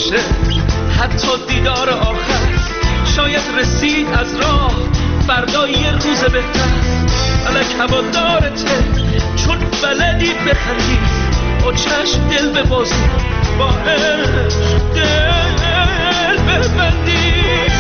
باشه، حتی دیدار آخر شاید رسید از راه، فردا یه روز بهتر. فلک هوادارته چون بلدی بخندی، با چشم دل ببازی، با عشق دل ببندی.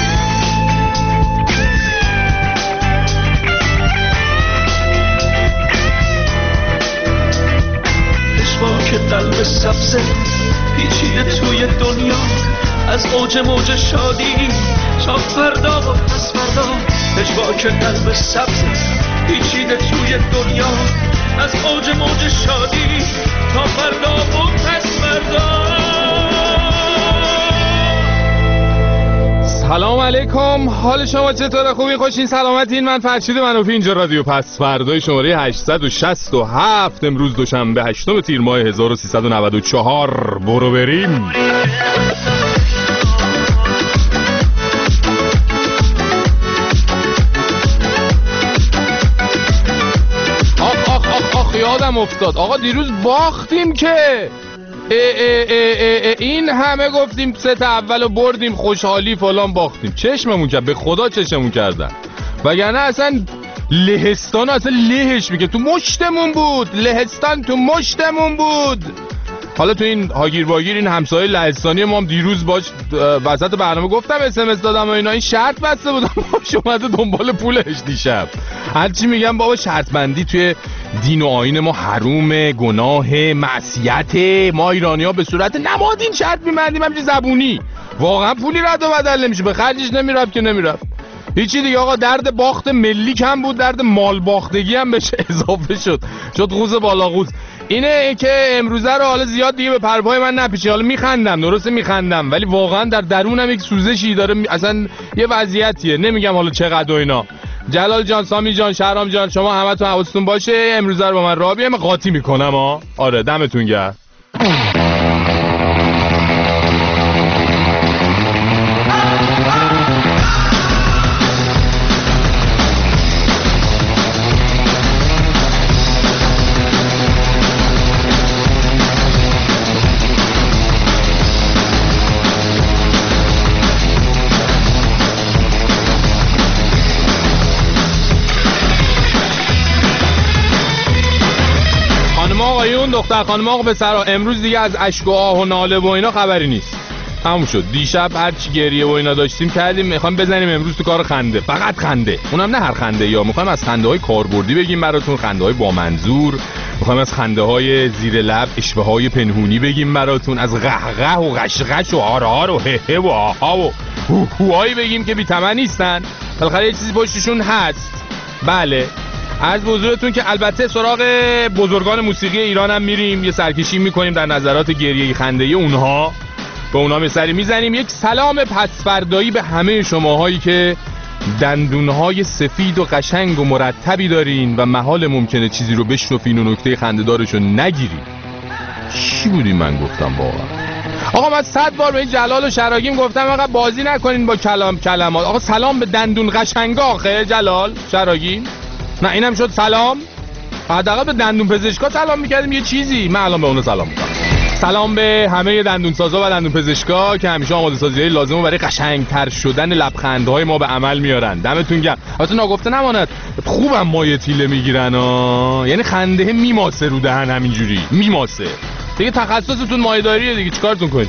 که قلب سبزه پیچیده توی دنیا، از اوج موج شادی تا فردا و پس فردا. که قلب سبزه پیچیده توی دنیا، از اوج موج شادی تا فردا و پس فردا. سلام علیکم، حال شما چطوره؟ خوبی؟ خوشین؟ سلامتین؟ من فرشید منوفی، اینجا رادیو پس فردای شماره 867، امروز دوشنبه 8 تیر ماه 1394. برو بریم. آخ یادم افتاد آقا، دیروز باختیم که این همه گفتیم ست اولو بردیم، خوشحالی فلان، باختیم. چشممون کرد، به خدا چشممون کردن، وگرنه اصلا لهستان اصلا لهش میگه تو مشتمون بود، لهستان تو مشتمون بود. حالا تو این هاگیر واگیر این همسایه لهستانی ما هم دیروز باش وسط برنامه گفتم SMS دادم و اینا، این شرط بسته بودم باش اومده دنبال پولش دیشب. هرچی میگم بابا، شرط بندی توی دین و آیین ما حروم، گناه، معصیت. ما ایرانی ها به صورت نمادین شرط می‌بندیم، همچین زبونی واقعا پولی رد و بدل نمیشه، به خرجش نمیرفت که نمیرفت. هیچی دیگه آقا، درد باخت ملی کم بود، درد مال باختگی هم بهش اضافه شد قوز بالا قوز. اینه که امروزه رو حالا زیاد دیگه به پرپای من نپیچه. حالا میخندم، درسته میخندم، ولی واقعا در درونم یک سوزشی داره، اصلا یه وضعیتیه، نمیگم حالا چقدر و اینا. جلال جان، سامی جان، شهرام جان، شما همتون حواستون باشه امروزه رو با من راه بیام قاطی میکنم آره، دمتون گرم. دختر خانم آقا پسرا، امروز دیگه از اشک و آه و ناله و اینا خبری نیست، تموم شد. دیشب هرچی گریه و اینا داشتیم کردیم، میخوایم بزنیم امروز تو کار خنده، فقط خنده، اونم نه هر خنده، یا میخوایم از خنده های کاربردی بگیم براتون، خنده های با منظور، میخوایم از خنده های زیر لب، اشوه های پنهونی بگیم براتون، از قهقه و قشقش و هار و هه و آها و هوهایی بگیم که بی ثمن نیستن، بالاخره یه چیزی پشتشون هست. بله، عرض به حضورتون که البته سراغ بزرگان موسیقی ایران هم میریم، یه سرکشی میکنیم در نظرات گریه خنده‌ای اونها، به اونها مسری میزنیم. یک سلام پسفردایی به همه شماهایی که دندونهای سفید و قشنگ و مرتبی دارین و محال ممکنه چیزی رو بشنفین و نکته خنده‌دارشو نگیرین. چی بودی من گفتم واقعا؟ آقا من 100 بار به این جلال و شراگیم گفتم آقا بازی نکنین با کلمات. آقا سلام به دندون قشنگا آخه جلال شراگیم، نه اینم شد سلام. حداقل به دندون پزشکا سلام میکردیم یه چیزی، من الان به اونها سلام میکنم. سلام به همه دندون سازا و دندون پزشکا که همیشه آماده سازی‌های لازمو برای قشنگتر شدن لبخندهای ما به عمل میارن. دمتون گرم. البته ناگفته نماند، خوبم مایه تیله میگیرن یعنی خنده میماسه رو دهن، همینجوری میماسه دیگه. تخصصتون مایه‌داریه دیگه، چیکارتون کنید؟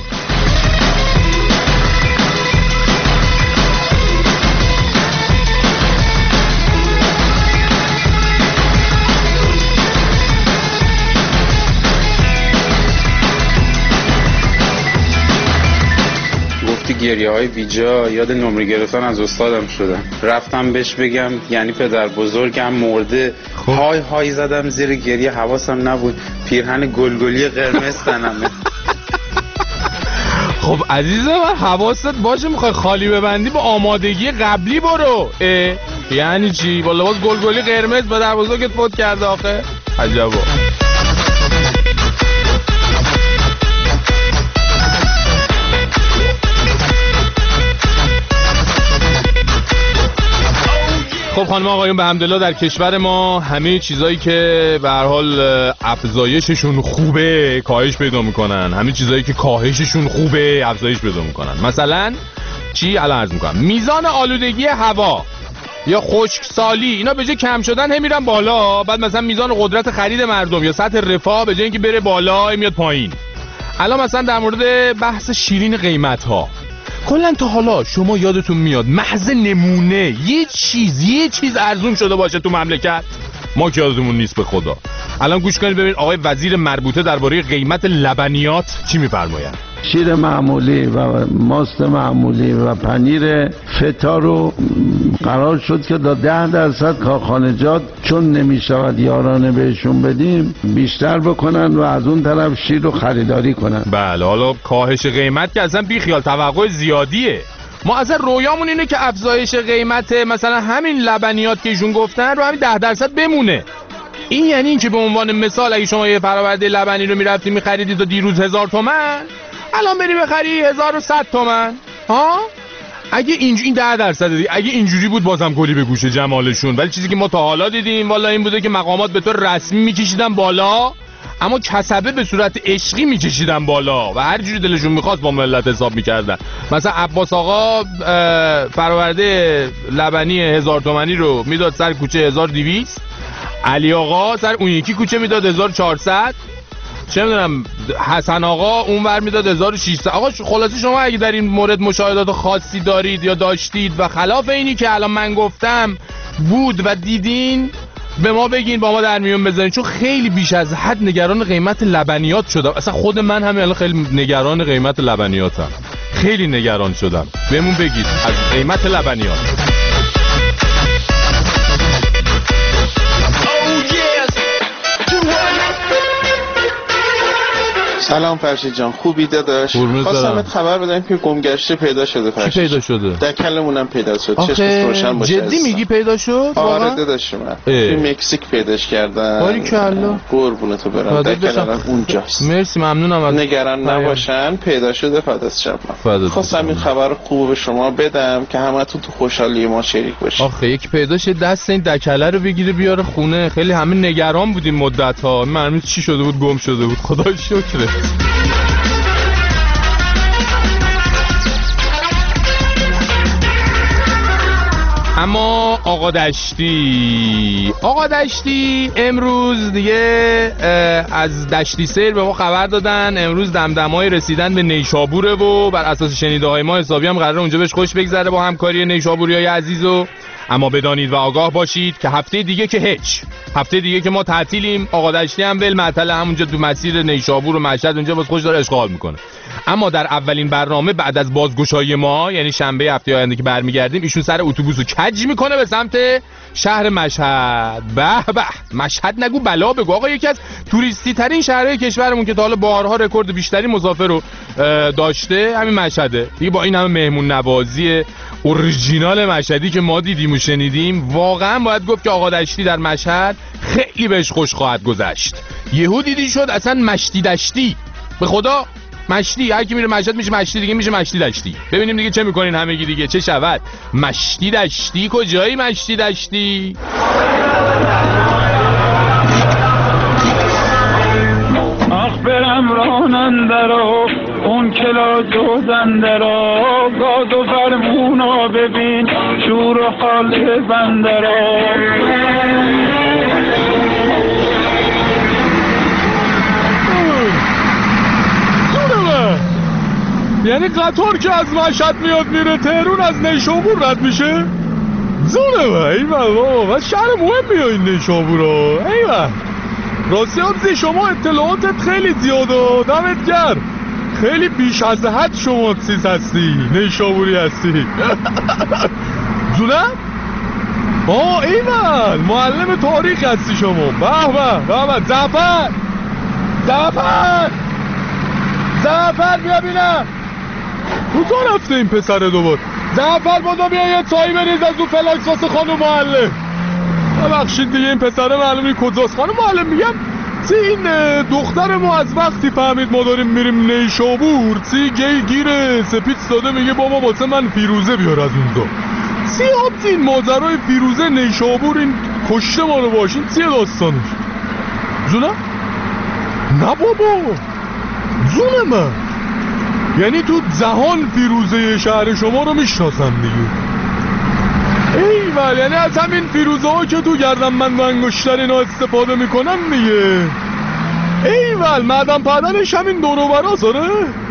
گریه های بیجا، یاد نمره گرفتن از استادم شدم. رفتم بهش بگم یعنی پدر بزرگم مرده. های های زدم زیر گریه، حواسم نبود پیرهن گلگلی قرمز تنمه. خب عزیزم حواست باشه، میخوای خالی ببندی با آمادگی قبلی برو. یعنی چی؟ با لباس گلگلی قرمز پدر بزرگت فوت کرده آخه؟ عجبا. خب خانم آقایون، به حمدالله در کشور ما همه چیزایی که به هر حال افزایششون خوبه کاهش پیدا میکنن، همه چیزایی که کاهششون خوبه افزایش پیدا میکنن. مثلا چی الان عرض میکنم؟ میزان آلودگی هوا یا خشکسالی، اینا به جای کم شدن هم میرن بالا. بعد مثلا میزان قدرت خرید مردم یا سطح رفاه به جای اینکه بره بالا میاد پایین. الان مثلا در مورد بحث شیرین قیمت ها، کلا تا حالا شما یادتون میاد محض نمونه یه چیز ارزون شده باشه تو مملکت؟ ما که یادمون نیست به خدا. الان گوش کنید ببینید آقای وزیر مربوطه درباره قیمت لبنیات چی میفرمایند. شیر معمولی و ماست معمولی و پنیر فتا رو قرار شد که تا 10% کارخانجات چون نمیشود یارانه بهشون بدیم بیشتر بکنن و از اون طرف شیر رو خریداری کنن. بله، حالا کاهش قیمت که اصلا بی خیال، توقع زیادیه. ما اصلا رویامون اینه که افزایش قیمت مثلا همین لبنیات که ایشون گفتن رو همین 10% بمونه. این یعنی این که به عنوان مثال اگه شما یه فرآورده لبنی رو میرفتی میخریدی تا دیروز 1000 تومان، الان بری بخری 1100 تومان. ها؟ اگه این 10% دیگه اگه اینجوری بود بازم کلی به گوش جمالشون. ولی چیزی که ما تا حالا دیدیم والا این بوده که مقامات به طور رسمی میکشیدن بالا، اما کسبه به صورت عشقی میکشیدن بالا و هر جوری دلشون میخواست با ملت حساب میکردن. مثلا عباس آقا فرآورده لبنی 1000 تومانی رو میداد سر کوچه 1200، علی آقا سر اون یکی کوچه میداد 1400، چه میدونم حسن آقا اونور میداد 1600. آقا خلاصه شما اگه در این مورد مشاهدات خاصی دارید یا داشتید و خلاف اینی که الان من گفتم بود و دیدین، به ما بگین، با ما در میون بذارین، چون خیلی بیش از حد نگران قیمت لبنیات شدم. اصلا خود من همین الان خیلی نگران قیمت لبنیاتم، خیلی نگران شدم. بهمون بگید از قیمت لبنیات. سلام فرشید جان، خوبی داداش؟ خواستمت خبر بدم که گمگشته پیدا شده. فرشید چی پیدا شده؟ دکلمونم پیدا شد. چشمت روشن باشه. جدی میگی پیدا شد؟ آره داداش، من توی مکزیک پیداش کردم. باریکلا، قربونتو برم. دکلم اونجاست. مرسی، ممنونم از نگران نباشن، پیدا شده. فدات شم. خواستم این خبر خوب به شما بدم که همتون تو خوشحالی ما شریک باشید. آخه یک پیدا شه دست این دکله رو بگیره بیاره خونه. خیلی همه نگران بودیم مدت‌ها. معلومه چی شده بود، گم شده بود. خدا شکر. اما آقا دشتی امروز دیگه از دشتی سیر به ما خبر دادن. امروز دمدمای رسیدن به نیشابوره و بر اساس شنیده های ما حسابی هم قراره اونجا بهش خوش بگذره با همکاری نیشابوریای عزیزو. اما بدانید و آگاه باشید که هفته دیگه که هیچ، هفته دیگه که ما تعطیلیم. آقا دشتی هم ول معطل، همونجا تو مسیر نیشابور و مشهد اونجا باز خوش داره اشغال میکنه. اما در اولین برنامه بعد از بازگشایی ما، یعنی شنبه هفته آینده که برمیگردیم، ایشون سر اتوبوسو کج میکنه به سمت شهر مشهد. به به، مشهد نگو بلا بگو. آقا یکی از توریستی ترین شهرهای کشورمون که تا حالا بارها رکورد بیشتری مسافر رو داشته همین مشهده دیگه. با این همه مهمون نوازی اورجینال مشهدی که ما دیدیم و شنیدیم، واقعا باید گفت که آقا دشتی در مشهد خیلی بهش خوش خواهد گذشت. یهو دیدی شد اصلا مشتی دشتی، به خدا مشتی. هر کی میره مشهد میشه مشتی دیگه، میشه مشتی دشتی. ببینیم دیگه چه میکنین همگی دیگه، چه شود. مشتی دشتی کجایی؟ مشتی دشتی آخ برم راننده رو اون کلا دوزنده رو، گاز و فرمونا ببین شور و حال بنده رو. یعنی قطار که از مشهد میاد میره تهرون از نیشابور رد میشه؟ زونه با ایوه بابا، شهر مهمیه این نیشابورا. ایوه راستی همزی شما اطلاعاتت خیلی زیاده، دمت گرم. خیلی بیش از حد شما چیز هستی، نیشابوری هستی. زونه؟ ایوه معلم تاریخ هستی شما. به زفر بیا بینم کجا رفته این پسر دوبار. زفر بازا بیا یه چایی بریز از اون فلاکس واسه خانم معلم. ببخشید دیگه این پسره معلومی کجاست. خانم معلم میگم چی این دختر ما از وقتی فهمید ما داریم میریم نیشابور چی گیر سپیچ داده، میگه بابا واسه من فیروزه بیار از اونجا. چی این ماجرای فیروزه نیشابور این کشته ما رو باشین چیه داستانش؟ جونه؟ نه بابا جون من، یعنی تو جهان فیروزه شهر شما رو میشناسن دیگه. ایول، یعنی از همین فیروزه ها که تو گردنبند و انگشتر اینا استفاده میکنن دیگه. ایول، معدن پدنش همین دور و براست. آره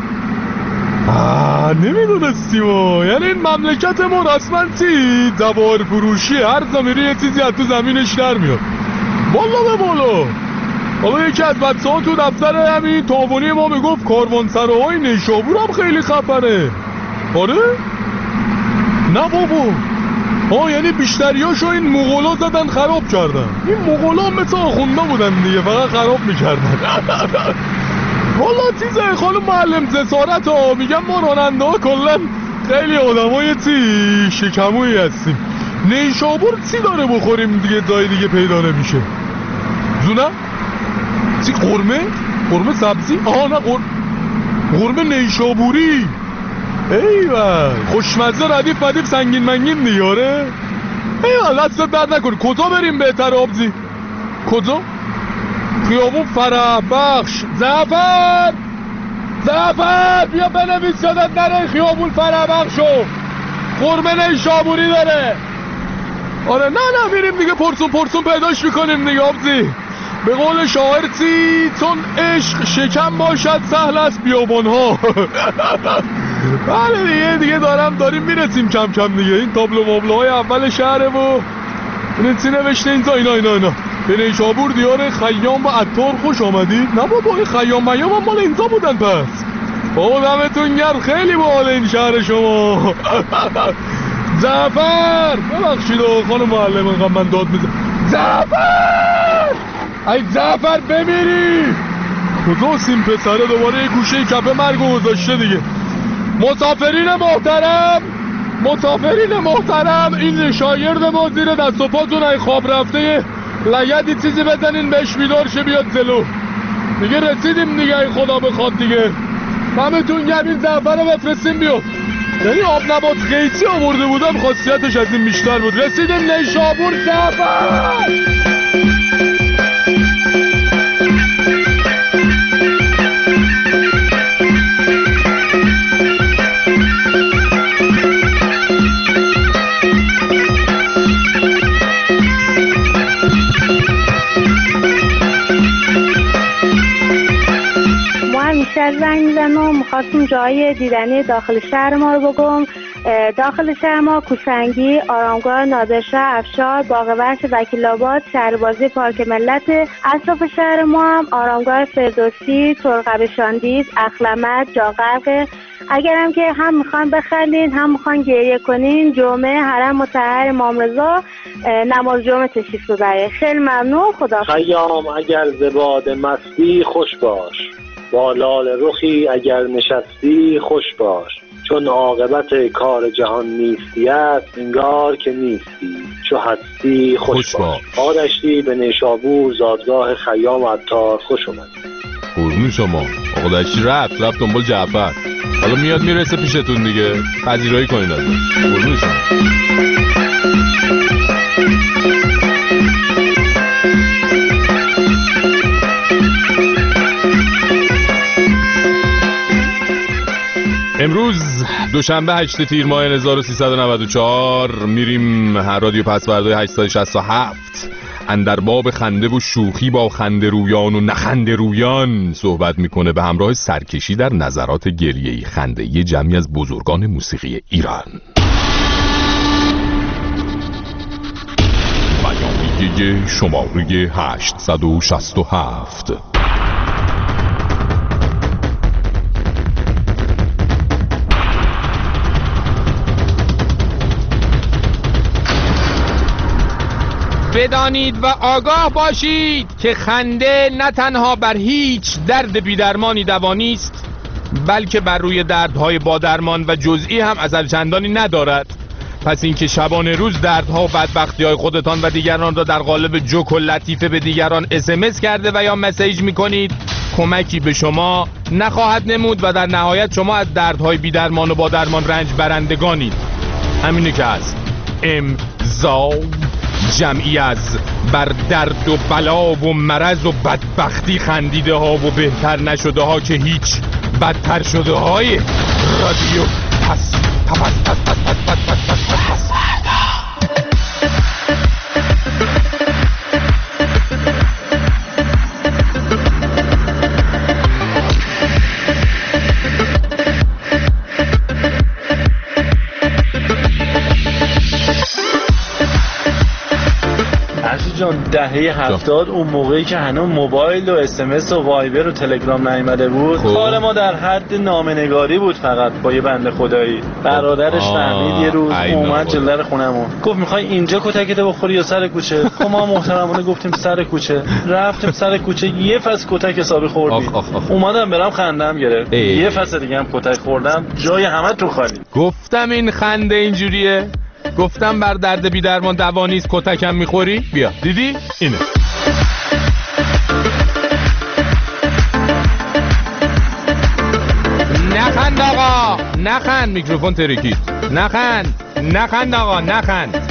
نمیدونستیم. یعنی این مملکت ما رسما چی جواهر فروشی، هر زمیری یه چیزی از تو زمینش در میاد بالا به بالا. حالا یکی از بچه ها تو دفتر همین تاوانی ما میگفت کاروانسراهای نیشابور هم خیلی خفنه. آره؟ نه بابا، یعنی بیشتریاشو این مغولا زدن خراب کردن. این مغولا مثل آخونده بودن دیگه، فقط خراب میکردن. والا چیزه خانم معلم جسارت ها، میگم ما راننده ها کلن خیلی آدمای چی شکمویی هستیم. نیشابور چی داره بخوریم دیگه جای دیگه پیدا نمیشه؟ زونه؟ چی قرمه؟ قرمه سبزی؟ نه قرمه نیشابوری. ایوه خوشمزه ردیف مدیف سنگین منگین دیاره. ایوه دستت درد نکنی. کجا بریم بهتر آبزی؟ کجا؟ خیابون فرح بخش. زعفر بیا بنویس یادت نره خیابون فرح بخشو قرمه نیشابوری داره. آره نه میریم دیگه پرسون پیداش میکنیم دیگه آبزی. به قول شاعر چی؟ چون عشق شکم باشد سهل است بیابانها. بله دیگه داریم میرسیم کم کم دیگه. این تابلو مابلوهای اول شهره و این چی نوشته اینجا؟ اینا به نیشابور دیار خیام و عطار خوش آمدید. نه بابا این خیام هم مال اینجا بودن. پس بابا دمتون گرم، خیلی باحال این شهر شما. زعفر ببخشید خانم معلم اینقدر من داد میزنم. زعفر ای زعفر بمیری. کجا سیم پسره دوباره یه گوشه کپه مرگو گذاشته دیگه. مسافرین محترم این شاگرد ما زیر دست و پاتون ای خواب رفته لگدی چیزی بزنین بهش بیدار شه بیاد جلو دیگه. رسیدیم دیگه ای خدا بخواد دیگه. همتون گرم این زعفر رو بفرستیم بیاد. یعنی آب نبات قیچی آورده بودم خاصیتش از این بیشتر بود. رسیدیم نیشابور. زعفر زنگ میزنم و میخواستم جای دیدنی داخل شهر ما رو بگم. داخل شهر ما کوسنگی، آرامگاه نادرشاه، افشار، باغ وحش، وکیل آباد، شهربازی، پارک ملت. اطراف شهر ما هم آرامگاه فردوسی، ترقب شاندیز، اخلمت، جاغرق. اگرم که هم میخوان بخندین هم میخوان گریه کنین، جمعه حرم مطهر امام رضا نماز جمعه تشریف ببرید. خیلی ممنون. خدا خیام اگر ز باده مستی خوش باش، با لال رخی اگر نشستی خوش باش. چون عاقبت کار جهان نیستی است انگار که نیستی، چو هستی خوش باش. آدشتی به نیشابور زادگاه خیام و عطار خوش اومد. قربون شما. آدشتی رفت دنبال جعفر، حالا میاد میرسه پیشتون دیگه. پذیرایی کنید ازش. قربون شما. امروز دوشنبه 8 تیر ماه 1394 میریم رادیو پسوردهای 867 اندر باب خنده و شوخی با خنده رویان و نخنده رویان صحبت میکنه به همراه سرکشی در نظرات گریه‌ای خنده‌ای جمعی از بزرگان موسیقی ایران. بیانیه شماره 867. بدانید و آگاه باشید که خنده نه تنها بر هیچ درد بی‌درمانی دوا نیست، بلکه بر روی دردهای با درمان و جزئی هم اثر چندانی ندارد. پس اینکه شبانه روز دردها و بدبختی‌های خودتان و دیگران را در قالب جوک و لطیفه به دیگران SMS کرده و یا مسیج می‌کنید کمکی به شما نخواهد نمود و در نهایت شما از دردهای بی‌درمان و با درمان رنج برندگانید. همینه که هست. امضا جمعی از بر درد و بلا و مرض و بدبختی خندیده ها و بهتر نشده ها که هیچ بدتر شده های رادیو پس جان دهه 70 اون موقعی که هنوز موبایل و SMS و وایبر و تلگرام نیامده بود، کار ما در حد نامه‌نگاری بود فقط با یه بنده خدایی. برادرش فهمید یه روز اومد جلوی خونمون گفت میخوای اینجا کتکتو بخوری یا سر کوچه؟ خب ما محترمانه گفتیم سر کوچه. رفتیم سر کوچه، یه فصل کتک حسابی خوردیم. اومدم برام خندم گرفت. یه فصل دیگه هم کتک خوردم، جای همه تو خالی. گفتم این خنده اینجوریه. گفتم بر درد بی درمان دوا نیست، کتکم میخوری؟ بیا دیدی؟ اینه. نخند آقا، نخند. میکروفون ترکید. نخند آقا، نخند.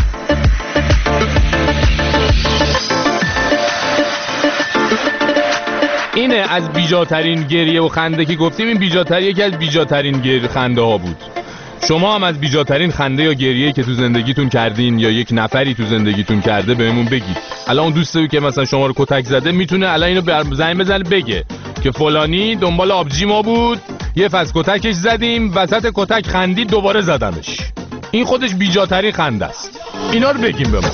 اینه از بیجاترین گریه و خنده که گفتیم. این بیجاتری یکی از بیجاترین خنده ها بود. شما هم از بیجاترین خنده یا گریه که تو زندگیتون کردین یا یک نفری تو زندگیتون کرده بهمون بگید. الان اون دوستی که مثلا شما رو کتک زده میتونه الان اینو زنگ بزنه بگه که فلانی دنبال آبجی ما بود، یه فصل کتکش زدیم، وسط کتک خندید دوباره زدمش. این خودش بیجاترین خنده است. اینا رو بگیم به ما.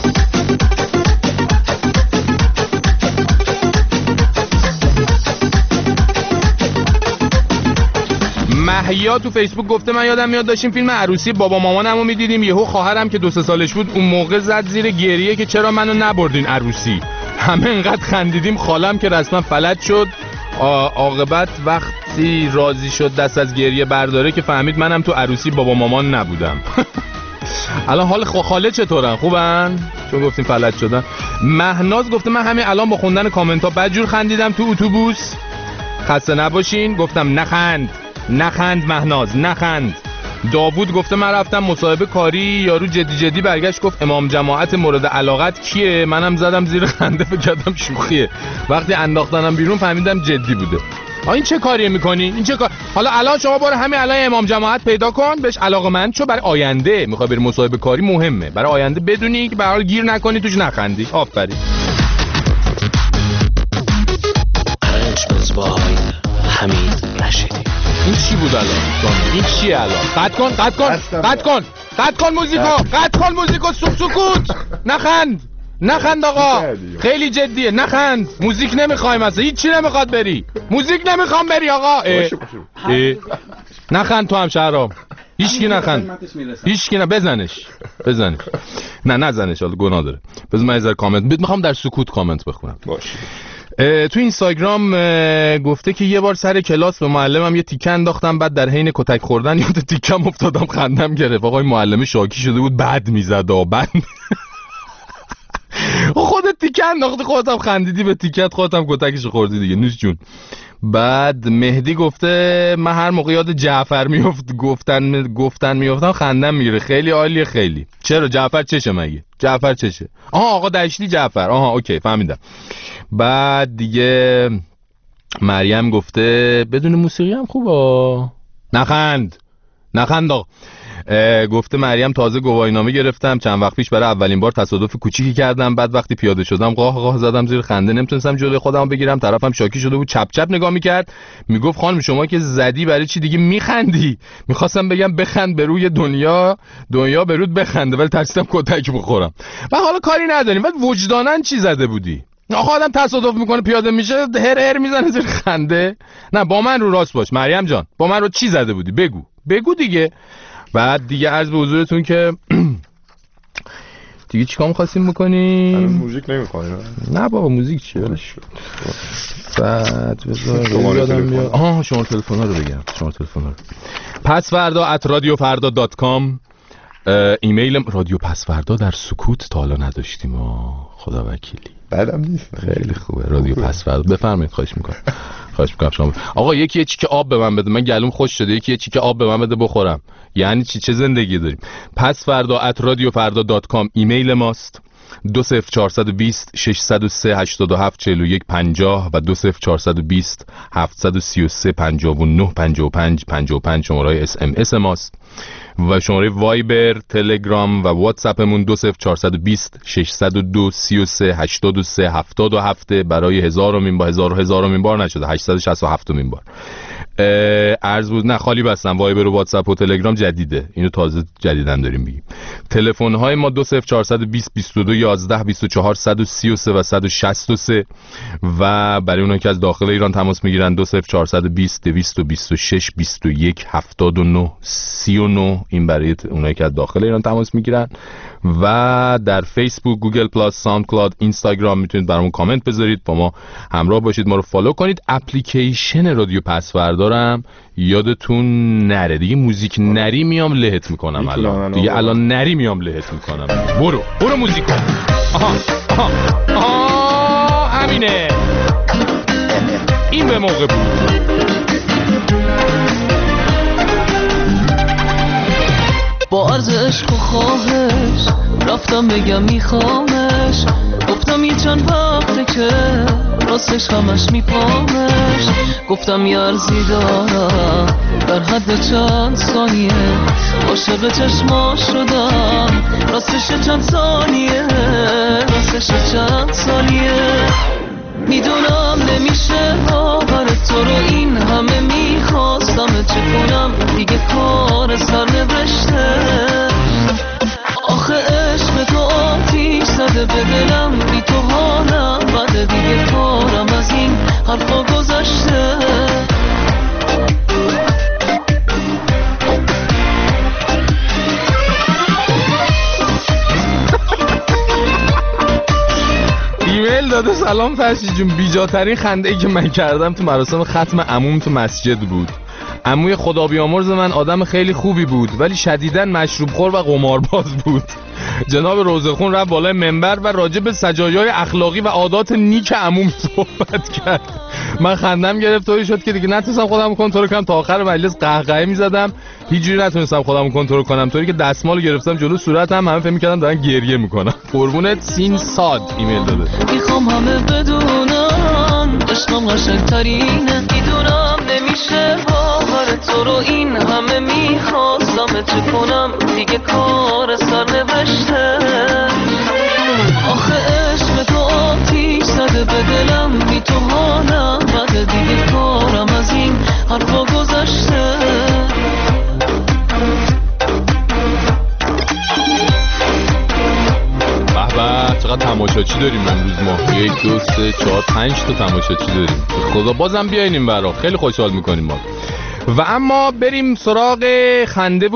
محیا تو فیسبوک گفته من یادم میاد داشتیم فیلم عروسی بابا مامانمو میدیدیم، یهو خواهرم که 2-3 سالش بود اون موقع زد زیر گریه که چرا منو نبردین عروسی. همه انقدر خندیدیم خالم که رسما فلج شد. عاقبت وقتی راضی شد دست از گریه برداره که فهمید منم تو عروسی بابا مامان نبودم. الان حال خاله چطورن؟ خوبن؟ چون گفتیم فلج شدن. مهناز گفته من همین الان با خوندن کامنت ها بدجور خندیدم تو اتوبوس. خسته نباشین. گفتم نخند مهناز، نخند. داوود گفته من رفتم مصاحبه کاری، یارو جدی برگشت گفت امام جماعت مورد علاقت کیه؟ منم زدم زیر خنده، فکر کردم شوخیه. وقتی انداختنم بیرون فهمیدم جدی بوده. این چه کاری میکنی؟ این چه کار؟ حالا الان شما برو همین الان امام جماعت پیدا کن، بهش علاقه‌مند شو. برای آینده میخوای بری مصاحبه کاری مهمه. برای آینده بدونی که به هر حال گیر نکنی توش نخندی. آفرین. حمید رشیدی. این چی بود الان؟ این چیه الان؟ قطع کن موزیکو. سکوت. نخند آقا. خیلی جدیه. نخند. موزیک نمیخوایم اصلا. هیچی نمیخواد بری. موزیک نمیخوام بری آقا. نخند تو هم شهرام. هیچکی نخند. هیچکی بزنش. نه نزنش، حالا گناه داره. بذار من یه کامنت میخوام در سکوت کامنت بخونم. باشه. تو اینستاگرام گفته که یه بار سر کلاس به معلمم یه تیکه انداختم، بعد در حین کتک خوردن یاد تیکم افتادم خندم گرفت. آقای معلم شاکی شده بود، بد میزد بد. خودت تیکه انداختی، خودت خندیدی به تیکت، خودت هم کتکش خوردی دیگه. نوش جون. بعد مهدی گفته من هر موقع یاد جعفر گفتن میافتم خندم میگیره. خیلی عالیه. خیلی. چرا جعفر چشه مگه؟ جعفر چشه؟ آقا دشتی جعفر. اوکی فهمیدم. بعد دیگه مریم گفته بدون موسیقی هم خوبه. نخند آقا. گفته مریم تازه گواهینامه گرفتم، چند وقت پیش برای اولین بار تصادف کوچیکی کردم، بعد وقتی پیاده شدم قاه زدم زیر خنده، نمیتونستم جلوی خودم بگیرم. طرفم شاکی شده بود، چپ نگاه میکرد، میگفت خانم شما که زدی برای چی دیگه میخندی؟ میخواستم بگم بخند به روی دنیا به رود بخنده، ولی ترسیدم کتک بخورم. و حالا کاری نداریم. بعد وجدانن چی زده بودی؟ آخه آدم تصادف میکنه پیاده میشه هر میزنه زیر خنده. نه با من رو راست باش مریم جان، با من رو چی زده بودی؟ بگو دیگه. بعد دیگه عرض به حضورتون که دیگه چیکار می‌خواستیم بکنیم؟ موزیک نمی‌خوایم. نه بابا موزیک چیه؟ بعد بذار شماره تلفن رو بگم. pasfarda@radiofarda.com. ایمیل رادیو پسفردا در سکوت تا حالا نداشتیم. خدا وکیلی. بعدم نیست. خیلی خوبه رادیو پسفردا. بفرمایید خواهش می‌کنم. خواهش می‌کنم شما. آقا یکی یه چیکه آب به من بده، من گلوم خوش شده، یکی یه چیکه آب به من بده بخورم. یعنی چه زندگی داریم؟ پس فردا @radiofarda.com ایمیل ماست. 20420 603 87 41 50 و 20420 733 59 55 55 شماره SMS ماست و شماره وایبر، تلگرام و واتساپمون 20420 602 33 83 77 برای هزارمین بار، هزارمین بار نشده 867مین بار. عرض بود نه خالی بستم. وایبر و واتساپ و تلگرام جدیده، اینو تازه جدیدن داریم بگیم. تلفن های ما 20420 22 11 24 133 و 163 و برای اونایی که از داخل ایران تماس میگیرن 20420 226 21 79 39 این برای اونایی که از داخل ایران تماس میگیرن. و در فیسبوک، گوگل پلاس، ساوند کلاود، اینستاگرام میتونید برامون کامنت بذارید، با ما همراه باشید، ما رو فالو کنید. اپلیکیشن رادیو پسوردارم یادتون نره دیگه، موزیک نری میام لهت میکنم الان دیگه، الان نری میام لهت میکنم. برو موزیک کن. آها همینه، این به موقع بود. با عرض عشق و خواهش رفتم بگم میخوامش، گفتم این چند وقته که راستش همش میپامش، گفتم یه عرضی دارم در حد چند ثانیه، عاشق چشما شدم راستش چند ثانیه، راستش چند ثانیه. میدونم نمیشه باور تو رو، این همه میخواستم چه کنم دیگه کار سر نوشته. آخه عشق تو آتیش زده به دلم، بی تو حالم بده دیگه، کارم از این حرفا گذشته. ایمیل داده سلام فرشید جون، بیجاترین خنده ای که من کردم تو مراسم ختم عموم تو مسجد بود. عموی خدا بیامرز من آدم خیلی خوبی بود ولی شدیداً مشروب خور و قمارباز بود. جناب روزخون رفت بالای منبر و راجع به سجایای اخلاقی و عادات نیک عموم صحبت کرد. من خندم گرفت طوری شد که دیگه نتونستم خودم کنترل کنم، تا آخر مجلس قهقهه می‌زدم، هیچ جوری نتونستم خودم کنترل کنم، طوری که دستمال گرفتم جلو صورتم، همه فکر می‌کردن دارن گریه میکنن. قربونت سین ساد ایمیل داده. میخوام همه بدونن عشقم قشنگ‌ترینه، میدونم نمیشه باور تو رو، این همه میخواستم چه کنم دیگه کار سر نوشته. آخه عشق تو آتیش زده به دلم، بی تو حالم بده دیگه، کارم از این حرفا گذشته. به چقدر تماشاچی داریم امروز ما، 1 2 3 4 5 تا تماشاچی داریم. خدا بازم بیاینیم برا، خیلی خوشحال میکنیم ما. و اما بریم سراغ خنده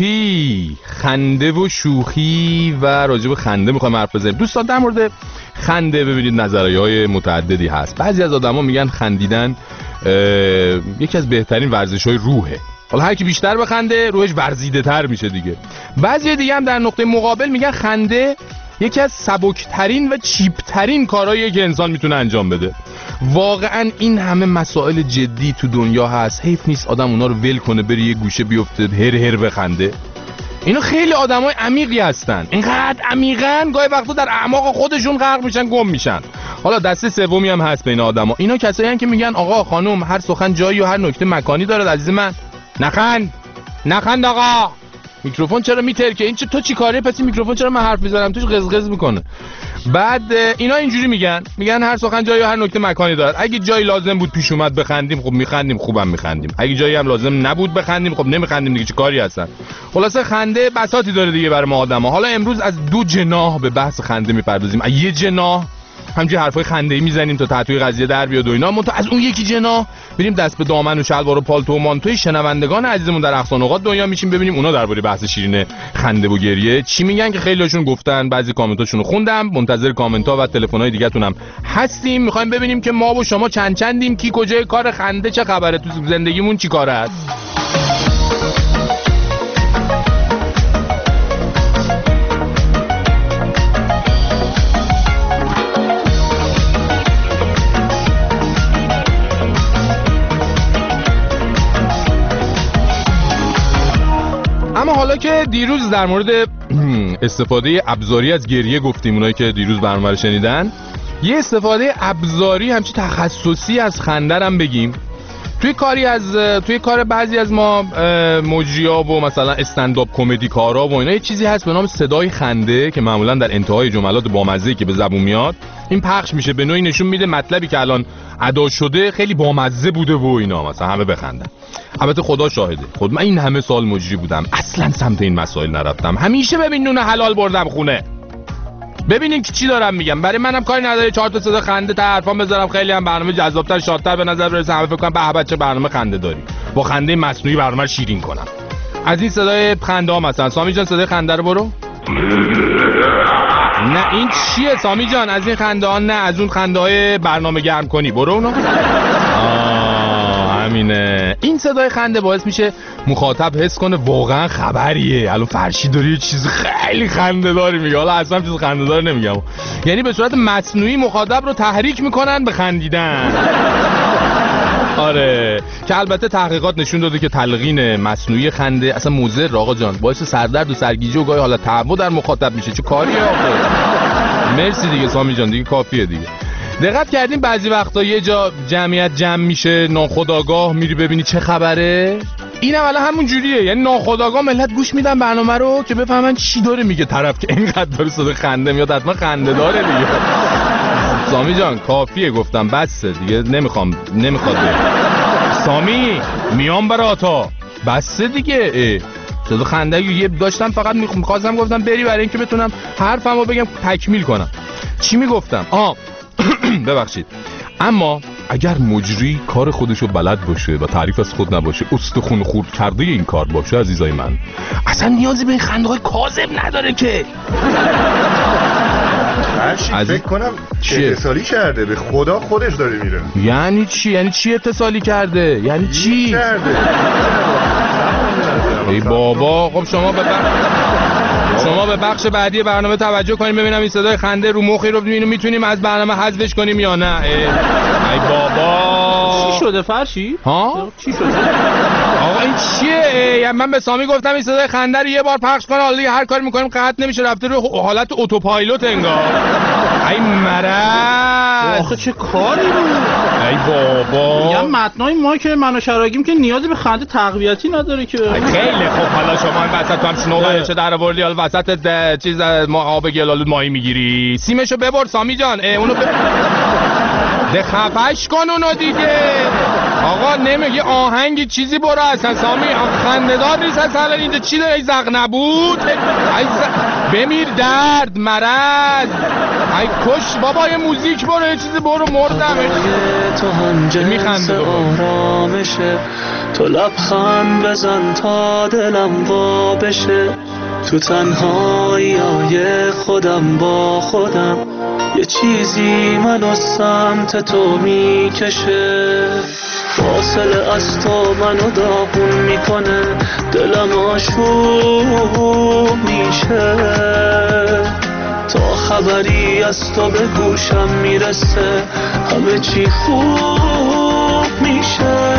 و شوخی و راجع به خنده میخوایم حرف بزنیم. دوستان در مورد خنده ببینید نظریه‌های متعددی هست. بعضی از آدما میگن خندیدن یکی از بهترین ورزش‌های روحه. حالا هر کی بیشتر بخنده روحش ورزیده تر میشه دیگه. بعضی دیگه هم در نقطه مقابل میگن خنده یکی از سبکترین و چیپترین کارهاییه که انسان میتونه انجام بده. واقعا این همه مسائل جدی تو دنیا هست، حیف نیست آدم اونا رو ول کنه بره یه گوشه بیفته هر بخنده. اینا خیلی آدمای عمیقی هستن، اینقدر عمیقن گاهی وقتا در اعماق خودشون غرق میشن، گم میشن. حالا دسته سومی هم هست بین آدما، اینا کسایی هستن که میگن آقا خانم هر سخن جایی و هر نکته مکانی داره. عزیز من نخند آقا، میکروفون چرا میترکه؟ این تو چی کاره؟ پس این میکروفون چرا من حرف میزنم توش قزقز میکنه؟ بعد اینا اینجوری میگن هر سخن جایی و هر نکته مکانی داره. اگه جایی لازم بود پیش اومد بخندیم خب میخندیم، خوبم میخندیم. اگه جایی هم لازم نبود بخندیم خب نمیخندیم دیگه، چه کاری هستن؟ خلاصه خنده بساطی داره دیگه برای ما آدما. حالا امروز از دو جناح به بحث خنده میپردازیم. یه جناح همچین حرفای خنده‌ای میزنیم تا تحتوی قضیه در بیاد و اینا، منتها از اون یکی جناح بریم دست به دامن و شلوار و پالتو و مانتوی شنوندگان عزیزمون در اقصا نقاط دنیا میشیم، ببینیم اونا درباره بحث شیرین خنده و گریه چی میگن، که خیلی‌هاشون گفتن، بعضی کامنتاشون رو خوندم. منتظر کامنت‌ها و تلفن‌های دیگه‌تون هم هستیم. می‌خوایم ببینیم که ما و شما چندیم، کی کجای کار خنده، چه خبره، تو زندگیمون چی کاره است. حالا که دیروز در مورد استفاده ابزاری از گریه گفتیم، اونایی که دیروز برنامه رو شنیدن، یه استفاده ابزاری همچی تخصصی از خنده هم بگیم. توی کار بعضی از ما مجری‌ها و مثلا استندآپ کمدی کارا و اینا یه چیزی هست به نام صدای خنده که معمولا در انتهای جملات بامزه‌ای که به زبون میاد این پخش میشه، به نوعی نشون میده مطلبی که الان ادا شده خیلی بامزه بوده و اینا، مثلا همه بخندن. البته خدا شاهده، خود من این همه سال مجری بودم اصلا سمت این مسائل نرفتم، همیشه ببین نون حلال بردم خونه. ببینین که چی دارم میگم، برای منم کاری نداره 4 تا صدا خنده تا حرفام بذارم، خیلی هم برنامه جذاب‌تر شادتر به نظر برسه، همه فکر کنن به بچه برنامه خنده داری، با خنده مصنوعی برنامه رو شیرین کنم. از این صدای خنده ها مثلا سامی جان صدای خنده رو برو. نه این چیه سامی جان؟ از این خنده ها نه، از اون خنده های برنامه گرم کنی برو اونا. همینه. این صدای خنده باعث میشه مخاطب حس کنه واقعا خبریه، الان فرشی داری یه چیز خیلی خنده داری میگه، حالا اصلا چیز خنده دار نمیگم، یعنی به صورت مصنوعی مخاطب رو تحریک میکنن به خندیدن. آره که البته تحقیقات نشون داده که تلقین مصنوعی خنده اصلا مضر آقا جان، باعث سردرد و سرگیجه و گاهی حالت تهوع در مخاطب میشه. چه کاریه آخه؟ مرسی دیگه سامی جان، دیگه کافیه دیگه. دقت کردین بعضی وقتا یه جا جمعیت جمع میشه ناخودآگاه میری ببینی چه خبره؟ اینم الان همون جوریه، یعنی ناخودآگاه ملت گوش میدن برنامه رو که بفهمن چی داره میگه طرف، که اینقدر داره صدا خنده میاد حتما خنده داره دیگه. سامی جان کافیه گفتم بسه دیگه، نمیخواد سامی میام براتا بسه دیگه. صدا خنده یه داشتم فقط میخواستم گفتم بری برای اینکه بتونم حرفمو بگم تکمیل کنم. چی میگفتم؟ ببخشید. اما اگر مجری کار خودشو بلد باشه و تعریف از خود نباشه، استخون خورد کرده این کار باشه عزیزای من، اصلا نیازی به این خنده‌های کاذب نداره که. فکر کنم اتصالی کرده، به خدا خودش داره میره. یعنی چی؟ یعنی چی اتصالی کرده؟ یعنی چی؟ ای بابا خب شما به بخش بعدی برنامه توجه کنیم ببینم این صدای خنده رو مخی رو میتونیم از برنامه حذفش کنیم یا نه. ای بابا چی شده فرشی؟ ها؟ چی شده؟ آقا این چیه؟ یعنی من به سامی گفتم این صدای خنده رو یه بار پخش کنه، حالا هر کاری میکنیم قطع نمیشه، رفته رو حالت اتوپایلوت انگار. ای مرد آخه چه کاری بود؟ ای بابا میگم متنای ما که من و شراگیم که نیازی به خنده تقویتی نداره که. خیلی خب حالا شما این وسط تو هم شنوبرشه در آوردی، حالا وسط چیز ما آب گلالود ماهی میگیری، سیمشو ببر سامی جان، اونو ده خفش کن اونو دیگه. آقا نمیگه آهنگی چیزی برو اصلا سامی خنده‌دار نیست اصلا اینجا. چی داره ای زق نبود بمیر درد مرض ای کش بابا یه موزیک برو یه چیزی برو مردم. تو هم میخنده آرامشه، تو لبخند بزن تا دلم وا بشه، تو تنهایی خودم با خودم یه چیزی منو سمت تو میکشه، فاصله از تو منو داغون میکنه، دلم آشوب میشه، تا خبری از تو به گوشم میرسه همه چی خوب میشه.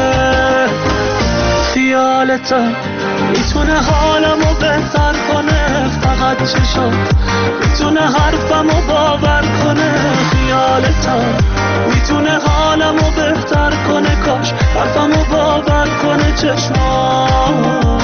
خیالتم میتونه حالمو بهتر کنه، فقط چشم میتونه حرفمو باور کنه. خیالتم میتونه حالمو بهتر کنه، کاش حرفمو باور کنه چشمام.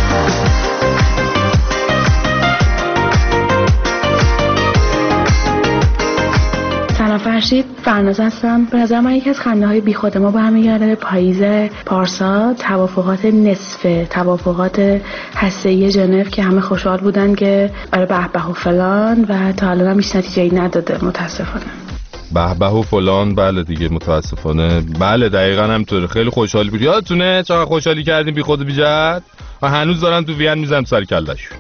سلام فرشید، فرناز هستم. به نظر من یکی از خنده‌های بیخود ما برمیگرده به پاییز پارسال، توافقات نصف توافقات هسته‌ای ژنو که همه خوشحال بودن که برای به به و فلان، و تا الان هم هیچ نتیجه‌ای نداده متاسفانه. به به و فلان بله دیگه متاسفانه، بله دقیقاً همینطوره. خیلی خوشحالی بود، یادتونه چقدر خوشحالی کردیم بی خود بی جهت، و هنوز دارن تو وین میزنن سر کله‌شون.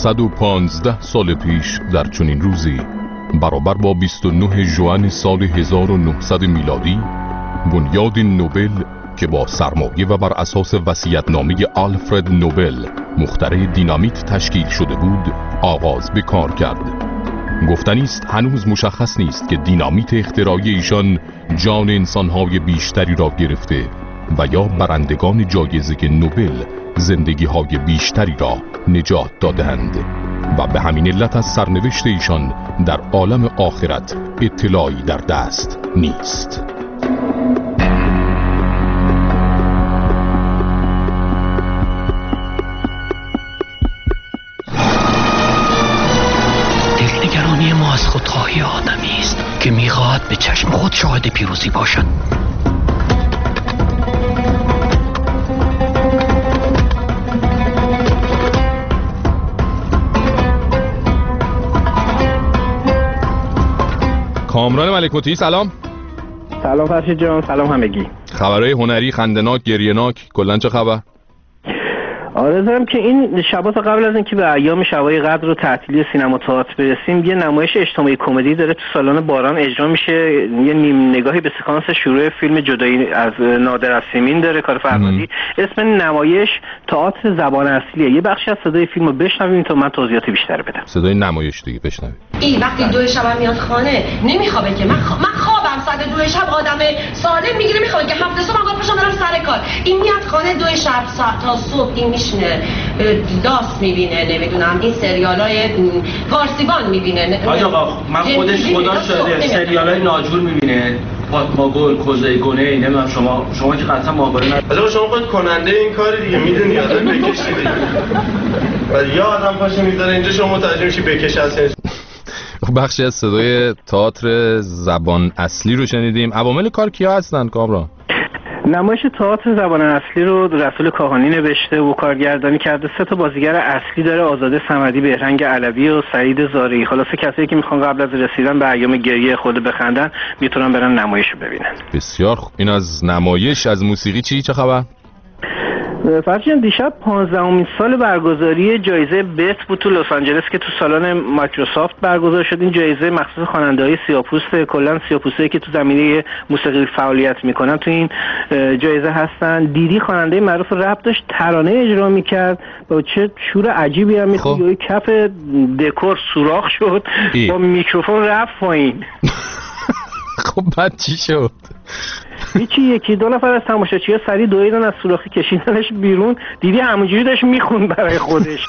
115 سال پیش در چنین روزی برابر با 29 ژوئن سال 1900 میلادی بنیاد نوبل که با سرمایه و بر اساس وصیت‌نامه آلفرد نوبل مخترع دینامیت تشکیل شده بود آغاز به کار کرد. گفتنی است هنوز مشخص نیست که دینامیت اختراعی ایشان جان انسان‌های بیشتری را گرفته و یا برندگان جایزه نوبل زندگی‌های بیشتری را نجات داده‌اند و به همین علت از سرنوشت ایشان در عالم آخرت اطلاعی در دست نیست. دلنگرانی ما از خودخواهی آدمی است که می‌خواهد به چشم خود شاهد پیروزی باشد. کامران ملکوتی سلام. سلام فرشید جان، سلام همگی. خبرهای هنری خنده‌ناک، گریه‌ناک، کلاً چه خبر؟ آرزوام که این شبات قبل از اینکه به ایام شبای قدر و تعطیلی سینما تئاتر برسیم یه نمایش اجتماعی کمدی داره تو سالن باران اجرا میشه. یه نیم نگاهی به سکانس شروع فیلم جدایی از نادر از سیمین داره کار فرهادی. اسم نمایش تئاتر زبان اصلیه. یه بخشی از صدای فیلمو بشنویم تا من توضیحات بیشتر بدم. صدای نمایش دیگه بشنویم. این وقتی 2 شب میاد خانه نمیخوابه که من خوابم ساعت 2 شب آدم سالم میگیره میخوابه که 7 صبح من پاشم برم سر کار. این میاد خانه 2 شب تا صبح این میشینه داست میبینه، نمیدونم این سریالای فارسیوان میبینه. آقا من خودش خدا شده سریالای ناجور میبینه، فاطمه گل، کوزه گونه، نمیدونم شما که قطعا ماهواره نداره. شما خود کننده این کاری دیگه میدونی آدم بکشی دیگه. ولی یا آدم پاشه میذاره اینجا شما متوجه میشی بکش اصلا. بخشی از صدای تئاتر زبان اصلی رو شنیدیم. عوامل کار کیا هستن کامران؟ نمایش تئاتر زبان اصلی رو رسول کاهانی نوشته و کارگردانی کرده. 3 تا بازیگر اصلی داره: آزاده صمدی، بهرنگ علوی و سعید زارعی. خلاصه کسایی که میخوان قبل از رسیدن به ایام گریه خود بخندن میتونن برن نمایش رو ببینن. بسیار خوب. این از نمایش. از موسیقی چه خبر؟ فرشید دیشب 15مین سال برگزاری جایزه بت بود تو لس آنجلس که تو سالن مایکروسافت برگزار شد. این جایزه مخصوص خواننده‌های سیاه‌پوست، کلاً سیاه‌پوستایی که تو زمینه موسیقی فعالیت میکنن تو این جایزه هستن. دیدی خواننده معروف رپ داشت ترانه اجرا میکرد با چه شور عجیبی هم میخواد. یه کف دکور سوراخ شد با میکروفون رفت پایین. خب بعد چی شد؟ هیچی، 1-2 نفر از تماشاچی‌ها سریع دویدن از سوراخی کشیدنش بیرون. دیدی همونجوری داشت میخوند برای خودش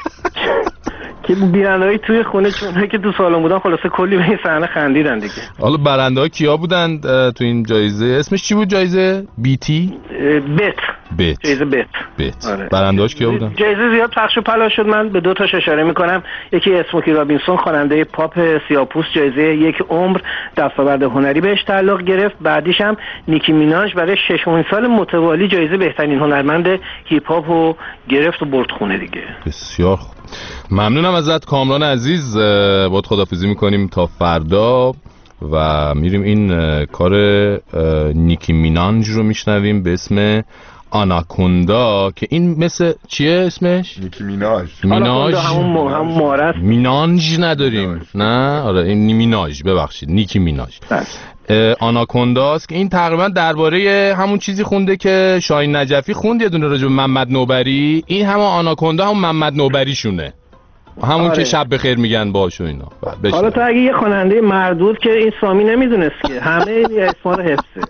که بیننده‌های توی خونه چونایی که تو سالن بودن خلاصه کلی به این صحنه خندیدن دیگه. حالا برنده‌ها کیا بودن تو این جایزه؟ اسمش چی بود جایزه؟ بیتی؟ بت. جایزه بت. آره. برنده‌هاش کیا بودن؟ جایزه زیاد پخش و پلا شد. من به 2 تاش اشاره می‌کنم. یکی اسموکی رابینسون خواننده پاپ سیاه‌پوست جایزه 1 عمر دستاورد هنری بهش تعلق گرفت. بعدیش هم نیکی میناژ برای 6مین سال متوالی جایزه بهترین هنرمند هیپ هاپ رو گرفت و برد خونه دیگه. بسیار خوب. ممنونم ازت کامران عزیز. باهات خداحافظی میکنیم تا فردا و میریم این کار نیکی میناژ رو میشنویم به اسم آناکوندا که این مثل چیه اسمش؟ نیکی میناژ. همون مارست. میناژ نداریم. نه آره این میناژ، ببخشید نیکی میناژ. آناکونداست که این تقریبا درباره همون چیزی خونده که شاهین نجفی خوند یه دونه راجع به محمد نوبری. این همون آناکوندا هم محمد نوبری شونه، همون آره. که شب بخیر میگن باش و اینا. حالا تو اگه یه خواننده مردود که این سامی نمیدونست که همه اسما رو حفظه.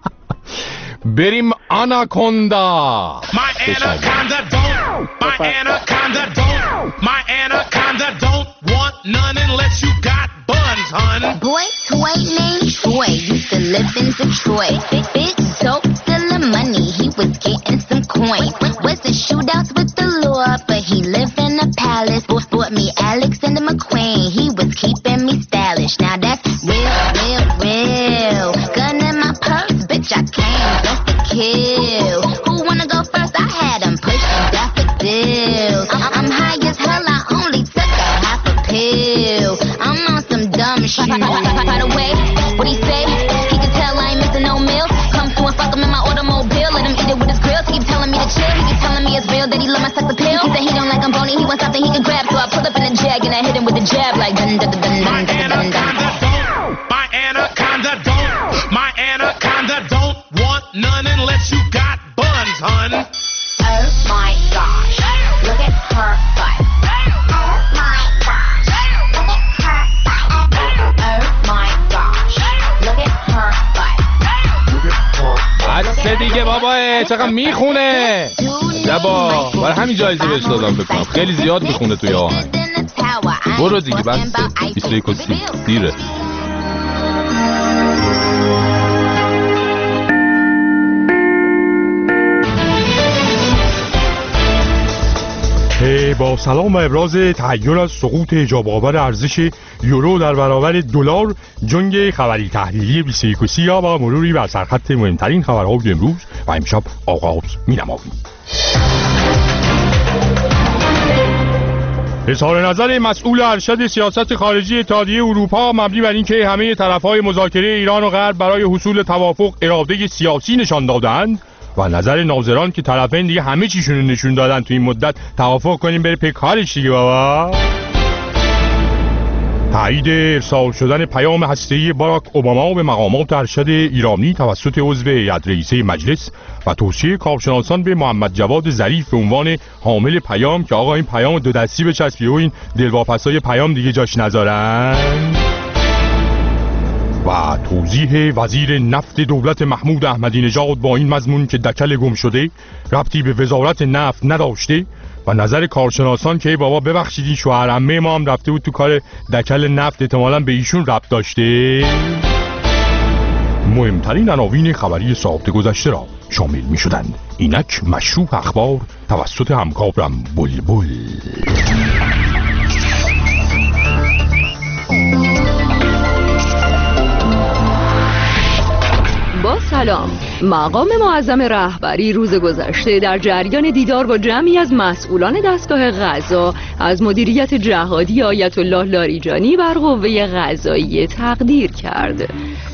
بریم آناکوندا. Boy, toy named Troy used to live in Detroit. Big dope, stealing money, he was getting some coin. Wasn't shootouts with the law, but he lived in a palace. Bought me Alexander McQueen, he was keeping me stylish. Now that's real. Gun in my purse, bitch, I came just to kill. Who wanna go first? I had him pushing daffodils. I'm high as hell, I only took a half a pill. I'm on some dumb shit. By the way, what he say? He can tell I ain't missing no meals. Come through and fuck him in my automobile. Let him eat it with his grills. He keep telling me to chill. He keep telling me it's real that he love my sex appeal. He said he don't like I'm bony, he wants something he can grab. So I I pull up in a jag and I hit him with a jab like dun dun dun dun dun dun dun. My anaconda don't. My anaconda don't want none unless you got buns, hun. Oh my gosh, look at her butt. Oh my gosh, look at her butt. Oh my gosh, look at her butt. بسه دیگه بابا، چقدر میخونه. جبا برای همین جایزه بهش دادم بکنم، خیلی زیاد میخونه توی آهنگ. برو دیگه بسه 21 و 30 دیره. با سلام و ابراز تحیر از سقوط اعجاب آور ارزش یورو در برابر دلار، جنگ خبری تحلیلی 21 و 30 و مروری بر سرخط مهمترین خبرهای امروز و امشب آغاز می‌نماییم. اظهار نظر مسئول ارشد سیاست خارجی اتحادیه اروپا مبنی بر اینکه همه طرف‌های مذاکره ایران و غرب برای حصول توافق اراده سیاسی نشان دادند و نظر ناظران که طرفین دیگه همه چیشونو نشون دادن تو این مدت توافق کنیم بره پی کارش دیگه بابا. تایید ارسال شدن پیام هسته‌ای باراک اوباما به مقامات ارشد ایرانی توسط عضو هیئت رئیسه مجلس و توصیه کارشناسان به محمد جواد ظریف به عنوان حامل پیام که آقا این پیام دو دستی بچسبی و این دلواپسای پیام دیگه جاش نذارن. و توضیح وزیر نفت دولت محمود احمدی نژاد با این مضمون که دکل گم شده ربطی به وزارت نفت نداشته و نظر کارشناسان که بابا ببخشیدی شوهر عمه ما هم رفته بود تو کار دکل نفت احتمالاً به ایشون ربط داشته. مهمترین عناوین خبری ساعت گذشته را شامل می شدند. اینک مشروع اخبار توسط همکارم بلبل. با سلام. مقام معظم رهبری روز گذشته در جریان دیدار با جمعی از مسئولان دستگاه قضا از مدیریت جهادی آیت الله لاریجانی بر قوه قضاییه تقدیر کرد.